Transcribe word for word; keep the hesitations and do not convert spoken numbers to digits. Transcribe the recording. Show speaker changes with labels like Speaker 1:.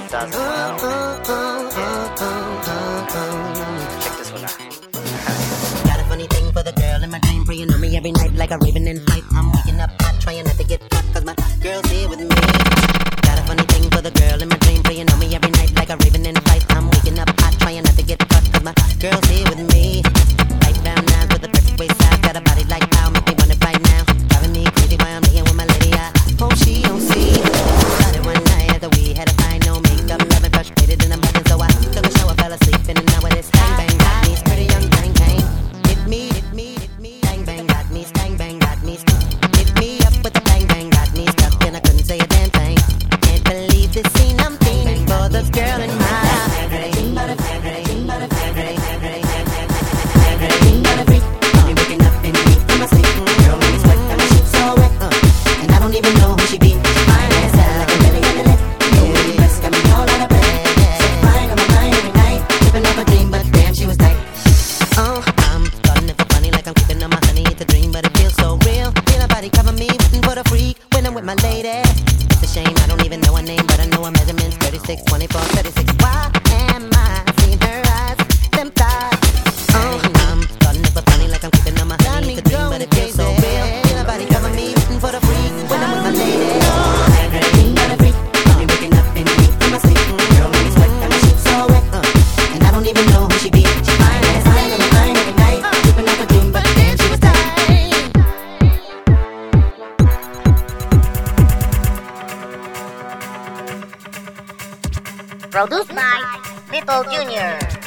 Speaker 1: doesn't know. Check this one out.
Speaker 2: Got a funny thing for the girl in my dream, praying on me every night like a raven in flight. I'm waking up hot, trying not to get caught, cause my girl's here with me. Got a funny thing for the girl in my dream, praying on me every night like a raven in flight. I'm waking up hot, trying not to get caught, cause my girl's here with me. Light brown eyes with a perfect waist size, got a body like wow, make me want it right now. Driving me crazy while I'm laying with my lady, I hope she don't see. Started one night after we had a fight, no makeup, loving frustrated in the button, so I took a shower, fell asleep, and now it is bang bang, got me, pretty young thing came. Hit me, hit me, hit me, bang bang, got me, bang bang, got me, hit me up with the bang bang, got me stuck, and I couldn't say a damn thing. Can't believe this scene I'm thinking for the girl in my life. Waking up in me from my sleep, girl, when it's wet, and my sheets so wet, uh, and I don't even know who she be. Fine as hell, like a belly on the lip. The best got me all out of bed. So fine on my mind every night, tripping off a dream, but damn, she was tight. Oh, I'm starting to feel funny, like I'm keeping on my honey. It's a dream, but it feels so real. Feel her body cover me, waiting for the freak when I'm with my lady. It's a shame I don't even know her name, but I know her measurements thirty-six, twenty-four, thirty-six. Why am I seeing her eyes, them thighs? Oh, I'm starting to feel funny, like I'm keeping on my honey. It's a dream, but it feels so real. Feel her body cover me, waiting for the freak when I'm with my lady. Dream, but a freak. I'm waking up in me from my sleep. Girl, when it's wet, and my sheets so wet, uh, and I don't even know who she be. She fine as hell on my mind every night, tripping off a dream, but damn, she was tight.
Speaker 3: Produced by Little Junior.